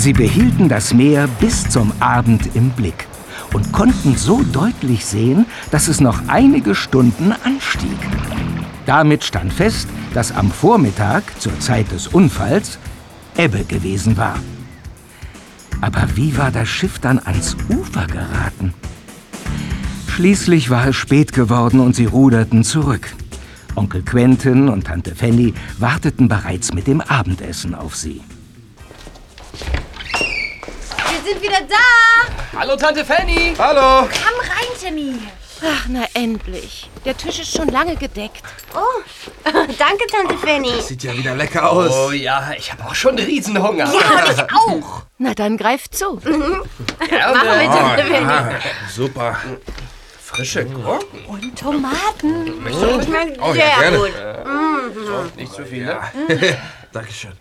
Sie behielten das Meer bis zum Abend im Blick und konnten so deutlich sehen, dass es noch einige Stunden anstieg. Damit stand fest, dass am Vormittag, zur Zeit des Unfalls, Ebbe gewesen war. Aber wie war das Schiff dann ans Ufer geraten? Schließlich war es spät geworden und sie ruderten zurück. Onkel Quentin und Tante Fanny warteten bereits mit dem Abendessen auf sie. Wir sind wieder da! Hallo, Tante Fanny! Hallo! Komm rein, Timmy! Ach, na endlich. Der Tisch ist schon lange gedeckt. Oh, danke, Tante Fanny. Sieht ja wieder lecker aus. Oh ja, ich habe auch schon Riesenhunger. Ja, und ich auch. Na, dann greift zu. Machen wir, Tante Fanny. Super. Frische Gurken. Und Tomaten. Möchtest du? Schmeckt Oh, ja, sehr gerne. gut. Nicht zu viel, ne? Dankeschön.